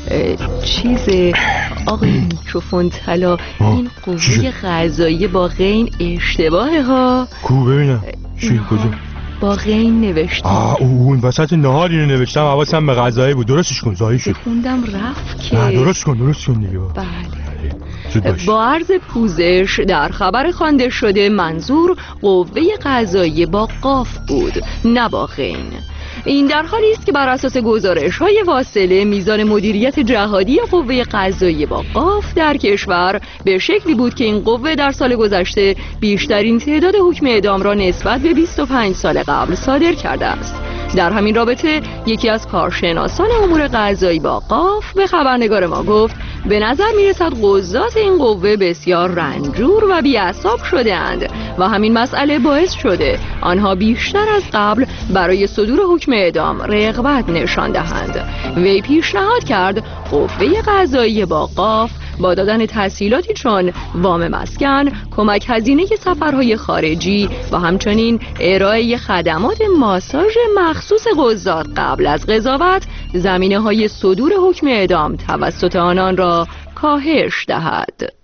آقای میکروفون طلا، این قوه قضاییه با غین اشتباهه ها. کو ببینم چی کجا با غین نوشتم. اون وسط نهار اینو نوشتم، حواسم به غذایی بود. درستش کن زایشو خوندم رفت که درست کن دیگه. بله. با عرض پوزش در خبر خوانده شده منظور قوه قضاییه با قاف بود نه با غین. این در حالی است که بر اساس گزارش‌های واصله میزان مدیریت جهادی قوه قضاییه با قاف در کشور به شکلی بود که این قوه در سال گذشته بیشترین تعداد حکم اعدام را نسبت به 25 سال قبل صادر کرده است. در همین رابطه یکی از کارشناسان امور قضایی با قاف به خبرنگار ما گفت به نظر میرسد قضات این قوه بسیار رنجور و بی‌اعصاب شده‌اند و همین مسئله باعث شده آنها بیشتر از قبل برای صدور حکم اعدام رغبت نشان دهند. وی پیشنهاد کرد قوه قضاییه با قاف با دادن تسهیلاتی چون وام مسکن، کمک هزینه سفرهای خارجی و همچنین ارائه خدمات ماساژ مخصوص قضات قبل از قضاوت زمینه‌های صدور حکم اعدام توسط آنان را کاهش دهد.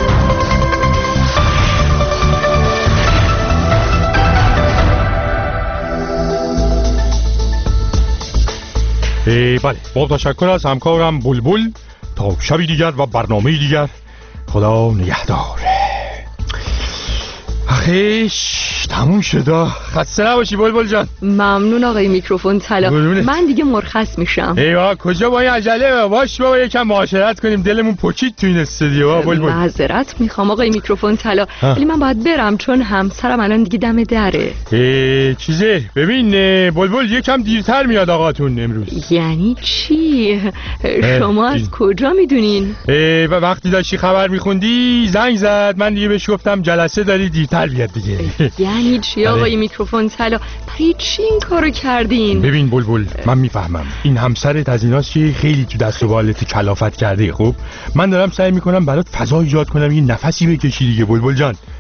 بله، با تشکر از همکارم بلبل. تا شبی دیگر و برنامه دیگر، خدا نگهدار. آخیش تموم شده. خسته نباشی بلبل جان. ممنون آقای میکروفون طلا. من دیگه مرخص میشم. ایوا کجا با این عجله؟ باش بابا یکم معاشرت کنیم، دلمون پچید تو این استودیو. بلبل معذرت میخوام آقای میکروفون طلا، ولی من باید برم چون همسرم الان دیگه دم دره. چیزه ببین بلبل یکم دیرتر میاد آقاتون امروز. یعنی چی؟ شما از کجا میدونین؟ وقتی داشتی خبر میخوندی زنگ زد، من دیگه بهش گفتم جلسه داری دیرتر بیاد دیگه. یعنی چی آقای میکروفون طلا؟ برای چی این کارو کردین؟ ببین بلبل، من میفهمم این همسرت از ایناست که خیلی تو دست و بالت کلافت کرده. خب من دارم سعی میکنم برات فضا ایجاد کنم، یه نفسی بکشی دیگه بلبل جان.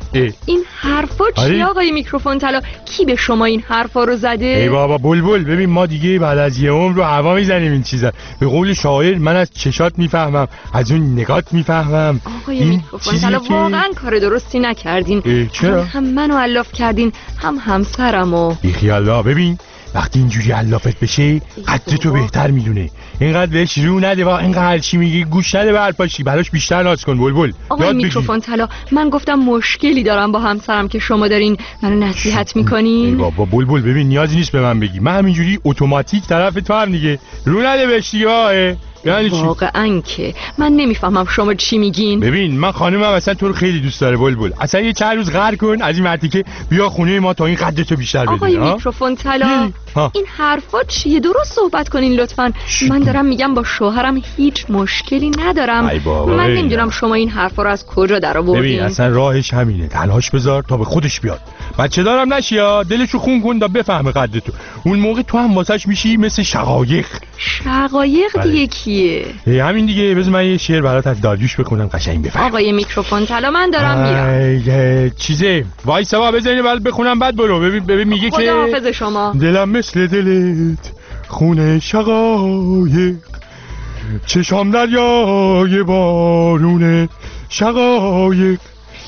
این حرفا چی آقای میکروفون طلا؟ کی به شما این حرفا رو زده؟ ای بابا بلبل، ببین ما دیگه بعد از یه عمر رو هوا میزنیم این چیزا. به قول شاعر من از چشات میفهمم، از اون نگات میفهمم. آقای میکروفون طلا واقعا کار درستی نکردین. چرا؟ هم منو علاف کردین هم همسرمو. بی خیالا، ببین وقتی اینجوری علافت بشه قد تو بهتر میدونه. اینقدر بهش رو نده و اینقدر هر چی میگی گوش نده به حرفاشی، براش بیشتر ناز کن بلبل. آقای میکروفون طلا، من گفتم مشکلی دارم با همسرم که شما دارین منو نصیحت میکنین. بابا بلبل ببین نیازی نیست به من بگی، من همینجوری اتوماتیک طرف تو هم دیگه. رو نده بهش دیگه. یعنی واقعا که من نمیفهمم شما چی میگین. ببین من خانمم اصلا تو رو خیلی دوست داره بلبل، اصلا یه چند روز قهر کن از این مرتی که بیا خونه ما تا این قدرتو بیشتر بدین. آقای میکروفون طلا این حرفا چیه؟ درست صحبت کنین لطفا. من دارم میگم با شوهرم هیچ مشکلی ندارم. من نمیدونم شما این حرفا رو از کجا درآوردین. ببین اصلا راهش همینه، تنهاش بذار تا به خودش بیاد. بچه دارم نشیا، دلشو خون کن تا بفهمه قدرتو. اون موقع تو هم واسش میشی مثل شقایق. شقایق دیگه کیه؟ همین دیگه. بذار من یه شعر برات از داریوش بخونم قشنگ بفهم. آقای میکروفون طلا من دارم میرم. چیزه وایسا بزنین بعد بخونم بعد برو. ببین میگه که خداحافظ شما. دلم مثل دلت خونه شقایق، چشام دریای بارونه، شقایق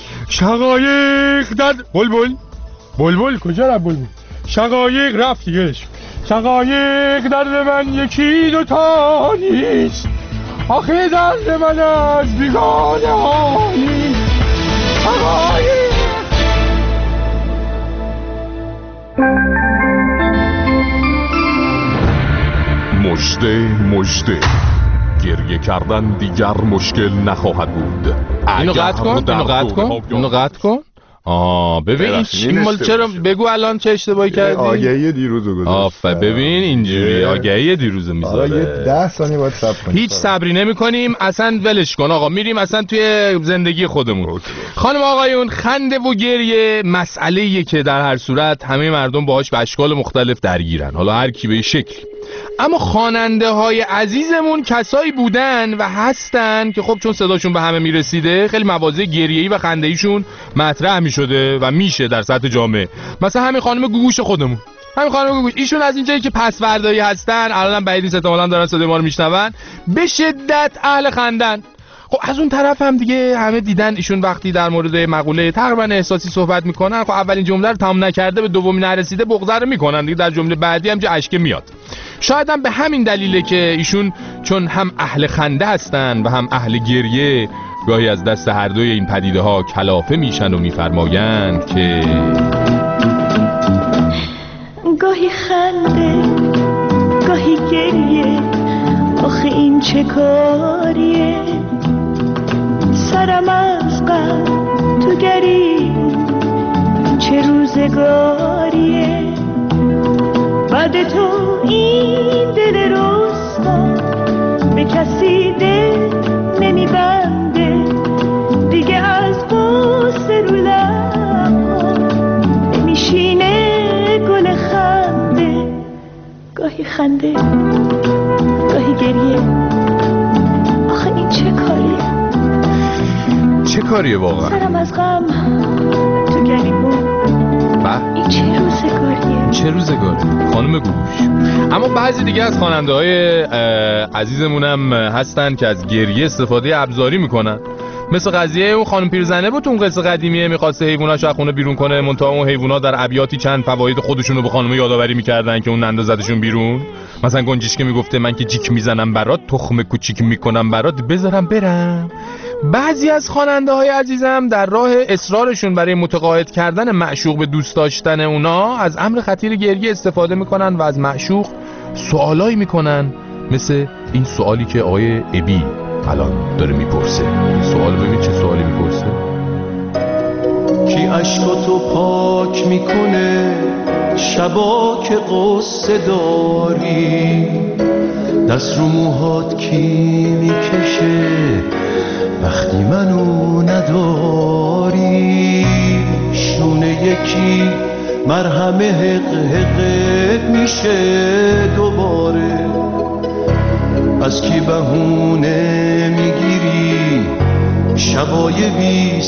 در بلبل کجا رفت بلبل؟ شقایق رفت دیگه. شقایق درد من یکی دوتا نیست، آخه درد من از بیگانه ها نیست. شقایق مژده گریه کردن دیگر مشکل نخواهد بود. اینو قطع کن. ببین این مال چرا بگو الان چه اشتباهی کردی؟ آگهی دیروزو گذاشت. ببین اینجوری آگهی دیروزو میذاره. یه 10 ثانیه باید صبر کنیم. هیچ صبری نمی‌کنیم اصلا، ولش کن آقا. میریم اصلا توی زندگی خودمون. خانم آقایون، خنده و گریه مسئله‌ایه که در هر صورت همه مردم باهاش به اشکال مختلف درگیرن، حالا هر کی به شکل. اما خواننده های عزیزمون کسایی بودن و هستن که خب چون صداشون به همه میرسیده خیلی مواضع گریه‌ای و خنده‌ایشون مطرح میشده و میشه در سطح جامعه. مثلا همین خانم گوگوش خودمون، ایشون از اینجایی که پسوردایی هستن، الانم بعید نیست احتمالاً دارن صدای ما رو میشنون، به شدت اهل خندن. خب از اون طرف هم دیگه همه دیدن ایشون وقتی در مورد مقوله تقریبا احساسی صحبت میکنن، خب اولین جمله رو تمام نکرده به دومی نرسیده بغض رو میکنن دیگه، در جمله بعدی هم اشک میاد. شاید هم به همین دلیله که ایشون چون هم اهل خنده هستن و هم اهل گریه، گاهی از دست هر دوی این پدیده ها کلافه میشن و میفرمایند که گاهی خنده گاهی گریه، آخه این چه کاریه؟ سرم از غم تو گری چه روزگاریه؟ بعد تو این دل رسوا به کسی دل نمیبنده دیگه، از غصه رو لبها نمیشینه گل خنده. گاهی خنده گاهی گریه، آخه این چه کاریه؟ چه کاریه واقعا؟ سرم از غم تو گریبون این چه روزگاریه؟ چه روزگاری خانم گوش. اما بعضی دیگه از خواننده های عزیزمونم هستن که از گریه استفاده ابزاری میکنن، مثل قضیه اون خانم پیرزنه بود. اون قصه قدیمیه میخواسته حیواناشو از خونه بیرون کنه، منتها اون حیونا در ابیاتی چند فواید خودشونو به خانم یادآوری میکردن که اون نندازتشون بیرون. مثلا گنجشک میگفته من که جیک میزنم برات، تخم کوچیک میکنم برات، بذارم برم. بعضی از خواننده های عزیزم در راه اصرارشون برای متقاعد کردن معشوق به دوست داشتن اونا از امر خطیر گریه استفاده میکنن و از معشوق سوالایی میکنن، مثل این سوالی که آقای ابی الان داره میپرسه. این سوال ببین چه سوالی میپرسه. کی عشقاتو پاک میکنه شبا که قصه داری، دست رو موهات کی میکشه وقتی منو نداری، شونه یکی مرهم حق میشه دوباره، از کی بهونه میگیری شبای بی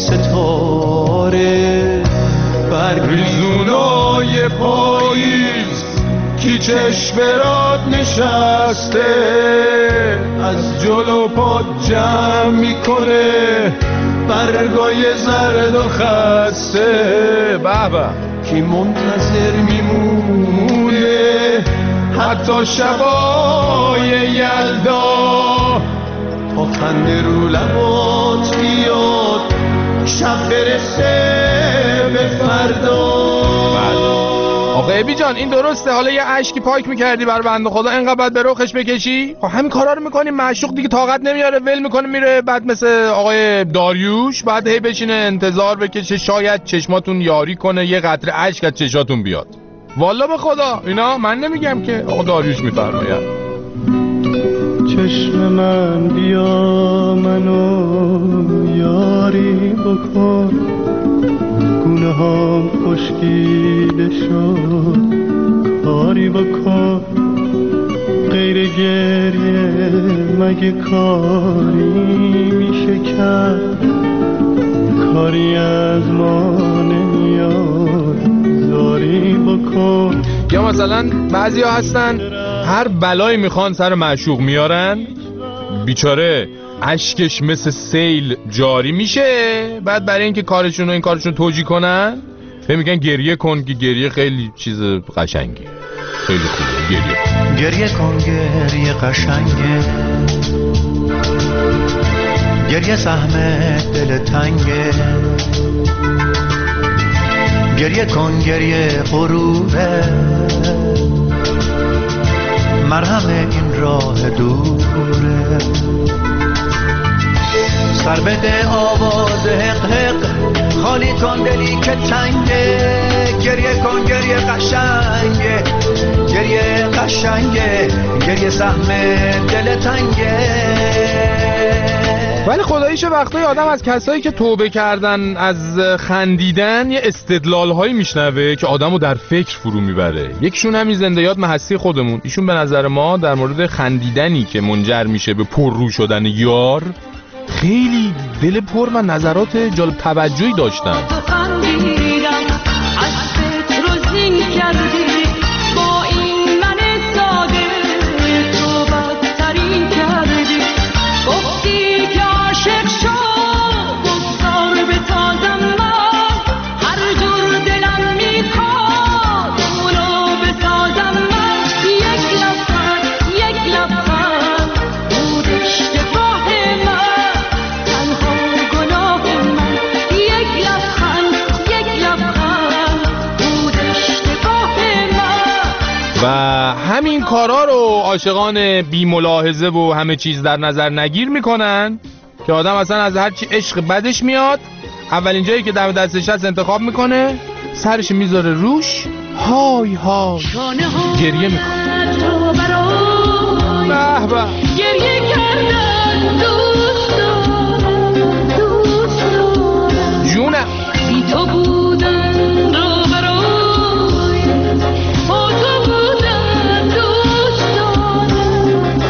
ستاره ریزونای پاییز کی چشم برات نشسته از جلو پا جمع میکنه برگای زرد و خسته بابا کی منتظر میمونه حتی شبای یلدا تا خنده رو لبات بیاد شب برسه به فردا. آقا ابی جان این درسته حالا یه اشکی پاک میکردی برای بنده خدا انقدر باید به رخش بکشی؟ خب همین کارا رو میکنی معشوق دیگه طاقت نمیاره ول میکنه میره بعد مثل آقای داریوش بعد هی بشینه انتظار بکشه شاید چشماتون یاری کنه یه قطره اشک از چشاتون بیاد. والا به خدا اینا من نمیگم که آقا داریوش میفرماید. چشم من بیا منو یاری بکن گونه هم خشکیده شد کاری بکن غیر گریه مگه کاری میشه کرد کاری از ما نمیاد زاری بکن. یا مثلا بعضی ها هستن هر بلایی میخوان سر معشوق میارن بیچاره اشکش مثل سیل جاری میشه بعد برای اینکه این کارشون توجیه کنن میگن گریه کن که گریه خیلی چیز قشنگی خیلی خوبه گریه کن گریه قشنگه گریه سهم دل تنگه گریه کن گریه غروره مرهم این راه دوره سر بده آواز حق حق خالی کن دلی که تنگه گریه کن گریه قشنگه گریه قشنگه گریه سهم دل تنگه. ولی خداییش وقتای آدم از کسایی که توبه کردن از خندیدن یه استدلال‌هایی میشنوه که آدمو در فکر فرو میبره. یکیشون همین زنده‌یاد هستی خودمون. ایشون به نظر ما در مورد خندیدنی که منجر میشه به پررو شدن یار خیلی دل پر و نظرات جالب توجهی داشتن. و همین کارا رو عاشقان بی ملاحظه و همه چیز در نظر نگیر میکنن که آدم اصلا از هر چی عشق بدش میاد اولین جایی که دم دستش هست انتخاب میکنه سرش میذاره روش های های گریه میکنه. به به گریه کردن دوست دارم جونم بی تو بودن رو برای با تو بودن دوست دارم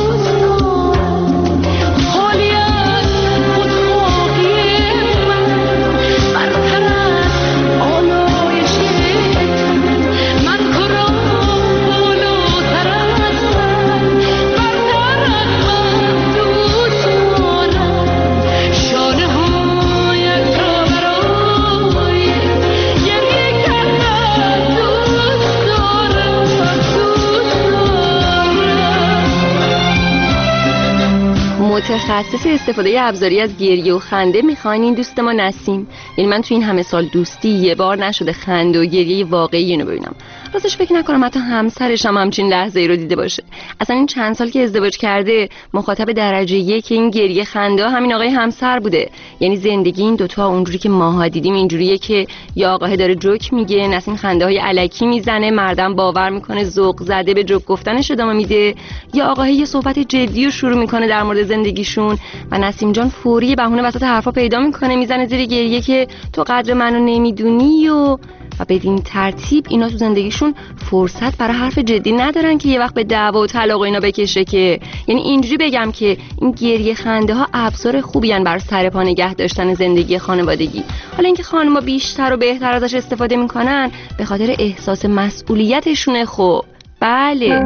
حالی از خودخواهی من برتر از آلایش من کارم بالاتر از من برتر از من دوست دارم شانه هایت را برای گریه کردن دوست دارم متخصص استفاده ابزاری از گریه و خنده میخواین این دوست ما نسیم. یعنی من تو این همه سال دوستی یه بار نشده خنده و گریه واقعی اینو ببینم. راستش فکر نکنم حتی همسرش هم همچین لحظه ای رو دیده باشه. اصلا این چند سال که ازدواج کرده مخاطب درجه یک این گریه خنده همین آقای همسر بوده. یعنی زندگی این دوتا اونجوری که ماها دیدیم اینجوریه که یا آقاه داره جوک میگه نسیم خنده های الکی میزنه مردم باور میکنه ذوق زده به جوک گفتنش ادامه میده یا آقاه یه صحبت جدی رو شروع میکنه در مورد زندگیشون و نسیم جان فوری بهونه وسط حرفا پیدا میکنه میزنه زیر گریه که تو قدر منو نمیدونی و و بدین ترتیب اینا تو زندگیشون فرصت برای حرف جدی ندارن که یه وقت به دعوا و طلاق و اینا بکشه. که یعنی اینجوری بگم که این گریه خنده ها ابزار خوبی ان برای سرپا نگه داشتن زندگی خانوادگی. حالا اینکه خانم‌ها بیشتر و بهتر ازش استفاده میکنن به خاطر احساس مسئولیتشونه. خب بله.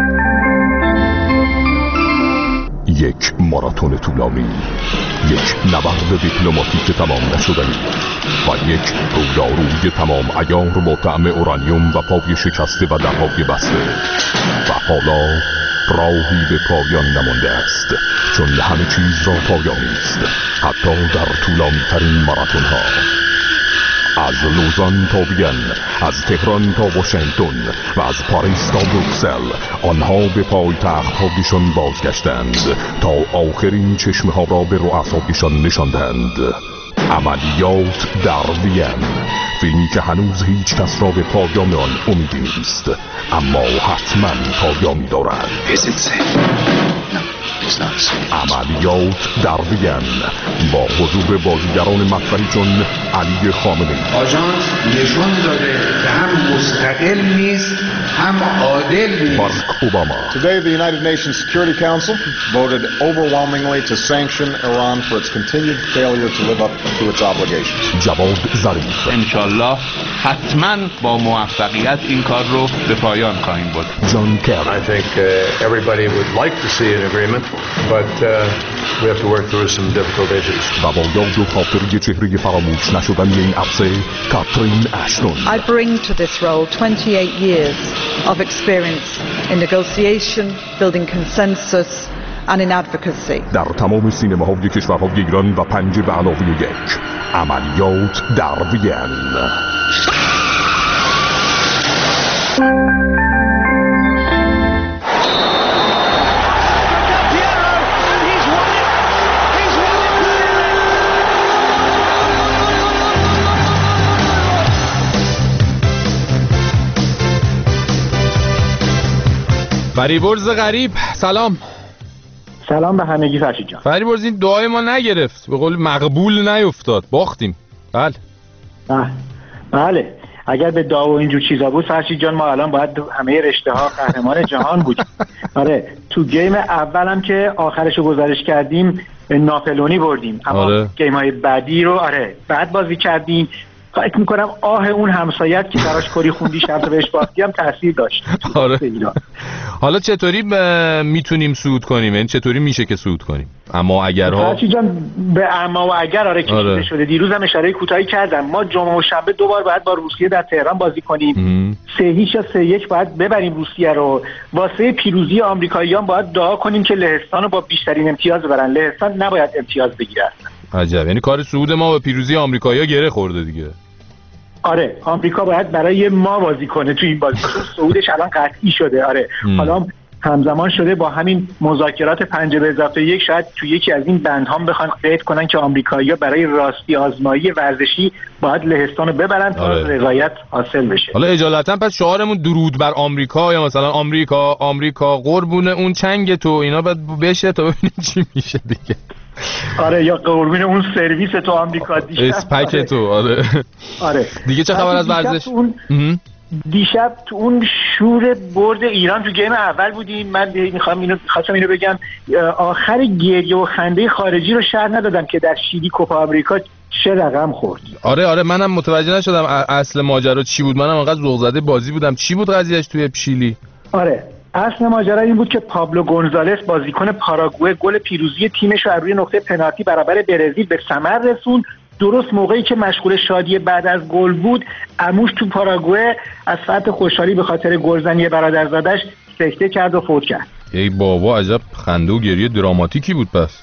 یک ماراتون طولانی، یک نبرد دیپلماتیک تمام نشدنی و یک رویارویی تمام عیار با طعم اورانیوم و پای شکسته و درهای بسته و حالا راهی به پایان نمانده است، چون همه چیز را پایانی است، حتی در طولانی ترین ماراتون ها. از لوزان تا وین، از تهران تا واشنگتن و از پاریس تا بروکسل، آنها به پایتخت‌هایشان بازگشتند تا آخرین چشمه را به رؤسایشان نشاندند. عملیات در وین، فیلمی که هنوز هیچ کس را به پایان آن امیدی نیست، اما حتما پایانی دارد. عملیات در وین با حضور بازیگران مطرحی چون علی خامنه‌ای. آژانس نشون داده که هم مستقل نیست هم عادل نیست. باراک اوباما. Today the United Nations Security Council voted overwhelmingly to sanction Iran for its continued failure to live up to its obligations. جواد ظریف. انشالله حتما با موفقیت این کار رو به پایان خواهیم برد. جان کر. I think everybody would like to see an agreement, but we have to work through some difficult issues. و با یاد و خاطری چهره فراموش نشدنی این عرصه، کاترین اشتون. I bring to this role 28 years of experience in negotiation, building consensus and in advocacy. در تمام سینماهای کشورهای ایران و 5 به علاوه 1. عملیات در وین. فریبرز غریب سلام. سلام به همگی فرشید جان. فریبرز این دعای ما نگرفت، به قول مقبول نیفتاد، باختیم. بله اگر به دعا و اینجور چیزا بود فرشید جان ما الان باید همه رشته ها قهرمان جهان بودیم. آره تو گیم اولم که آخرشو گزارش کردیم ناپلونی بردیم، اما گیم های بعدی رو بعد بازی کردیم. فکر میکنم آه اون همسایت که براش کری خوندی شرط بهش باختی هم تاثیر داشت. حالا چطوری میتونیم صعود کنیم؟ یعنی چطوری میشه که صعود کنیم؟ اما اگرها جان به اما و اگر کشیده شده. دیروز هم اشاره کوتاهی کردم، ما جمعه و شنبه 2 بار باید با روسیه در تهران بازی کنیم. 3-0 یا 3-1 باید ببریم روسیه رو. واسه پیروزی آمریکاییان باید دعا کنیم که لهستان رو با بیشترین امتیاز ببرن. لهستان نباید امتیاز بگیره. عجب، یعنی کار صعود ما به پیروزی آمریکایی‌ها گره خورده دیگه. آره آمریکا باید برای ما بازی کنه تو این بازی. صعودش الان قطعی شده. حالا همزمان شده با همین مذاکرات 5+1 شاید تو یکی از این بندها بخوان قید کنن که آمریکایی‌ها برای راستی آزمایی ورزشی باید لهستان رو ببرن تا رضایت حاصل بشه. حالا اجالتا پس شعارمون درود بر آمریکا یا مثلا آمریکا قربون اون چنگ تو اینا باید بشه تا ببینیم چی میشه دیگه. یا قربون اون سرویس تو آمریکا دیشب. اسپک تو. دیگه چه خبر از ورزش؟ دیشب تو اون شور برد ایران تو گیم اول بودیم. من خواستم اینو بگم، آخر گریه و خنده خارجی رو شرح ندادم که در شیلی کوپا آمریکا چه رقم خورد. آره منم متوجه نشدم اصل ماجرا چی بود. منم انقدر ذوق زده بازی بودم. چی بود قضیهش توی شیلی؟ اصل ماجرا این بود که پابلو گونزالس بازیکن پاراگوئه گل پیروزی تیمش رو از روی نقطه پنالتی برابر برزیل به ثمر رسوند. درست موقعی که مشغول شادی بعد از گل بود، عموش تو پاراگوئه از فرط خوشحالی به خاطر گلزنی برادرزادش سکته کرد و فوت کرد. ای بابا عجب خنده و گریه دراماتیکی بود. پس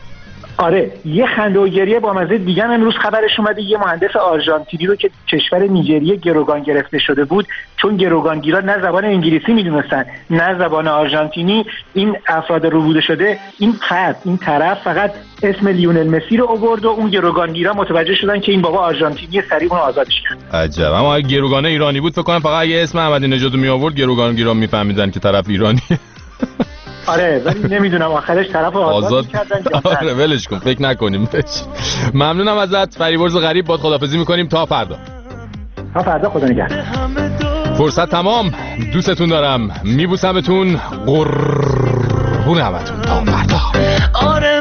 یه خنده و گریه با مزه دیگه امروز خبرش اومده. یه مهندس آرژانتینی رو که کشور نیجریه گروگان گرفته شده بود، چون گروگانگیرا نه زبان انگلیسی میدونستن نه زبان آرژانتینی، این افراد روبوده شده این طرف فقط اسم لیونل مسی رو آورد و اون گروگانگیرا متوجه شدن که این بابا آرژانتینی، سریع اون آزادش کرد. عجب. اما اگه گروگانه ایرانی بود فکر کنم فقط اگه اسم احمدی نژاد می آورد گروگانگیرا میفهمیدن که طرف ایرانیه. ولی نمیدونم آخرش طرف آزاد کردن. ولش کن، فکر نکنیم. ممنونم ازت فریبرز غریب. باد خداحافظی میکنیم تا فردا. تا فردا، خدا نگهدار. فرصت تمام. دوستتون دارم. میبوسمتون. قربون همتون. تا فردا.